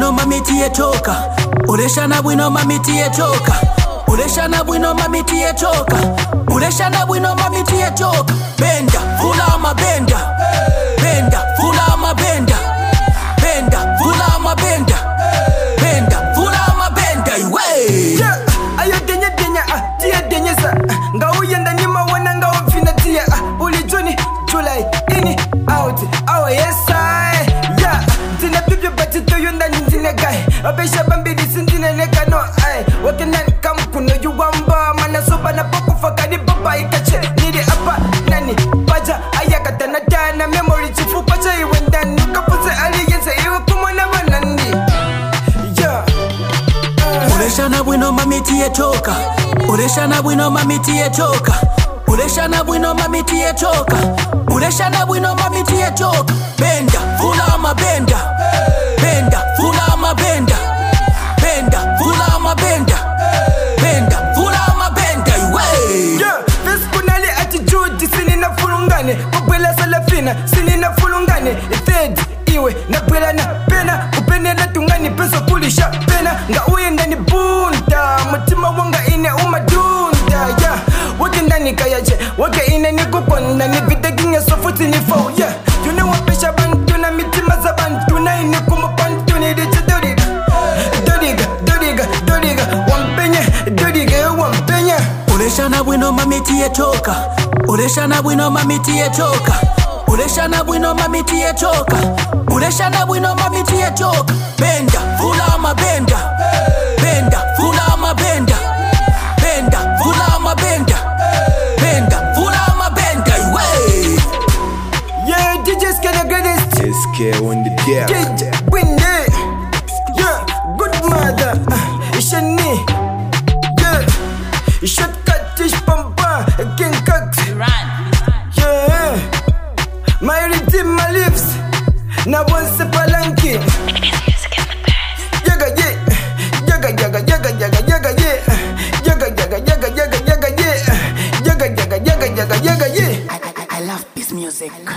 bwino mamiti yetoka. Uleshana bwino mamiti yetoka. Uleshana bwino mamiti yetoka. Uleshana bwino mamiti yetoka. Benda, fula ama benda. Benda, fula ama benda. Benda, fula ama benda. Benda, fula ama benda. Iwe. Yeah, ayo denya denya tia denya sa. Nga uyenda ni mawana nga ufina tia Ulijuni, July, ini, out, awa yes I. Yeah, tina pipi bati to yunda nintine guy. Abesha bambidi sintine neka no I. Wakinan kam kuno yuwamba. Mana soba na poku fakadi papa ikache. Nidi apa nani, baja ayakata na tana. Memory chifu pacha iwendani. Kapuse aliyense iwe kumona manandi. Yeah. Uleshana bwino mamiti yetoka. Uleshana bwino mamiti yetoka. Uleshana bwino mamiti yetoka. Uleshana bwino mamiti yetoka. Benda, fula ama benda. Benda, fula ama benda. Benda, fula ama benda. Benda, fula ama benda. Iwe. Yeah, this kunali attitude sinina fulungane. Kubwela salafina sinina fulungane. Third iwe na bwela na pena. Upene na tungani peso kulisha pena. Nga uyenda ni bunda. Mutima wanga ine umadunda. Yeah, wake ndani kayaje. Wake ine ni kukonda. Ni viteginga sofuti ni fau. Yeah, you know what pesha bantu na mitima za bantu. Na ine kumupantu ni dicha doriga. Doriga, doriga, doriga. Wampenye, doriga, wampenye. Uleshana bwino mamiti yetoka. Uleshana bwino mamiti yetoka. Uleshana bwino mamiti yetoka. Uleshana bwino mamiti yetoka. Benda, fula ama benda. Benda, fula ama benda. Benda, fula ama benda. Benda, fula ama benda. Iwe. Yeah, DJ's kinda greatest. SK on the deck. DJ Windy. Yeah, good mother. Ishani. Yeah, shortcut ish pampa. King Cox. Yeah, my rhythm, my lips. Now once a palanquin. Yaga yeah, yaga yaga yaga yaga yaga yeah, yaga yaga yaga yaga yaga yeah, yaga yaga yaga yaga yaga yeah. I love this music.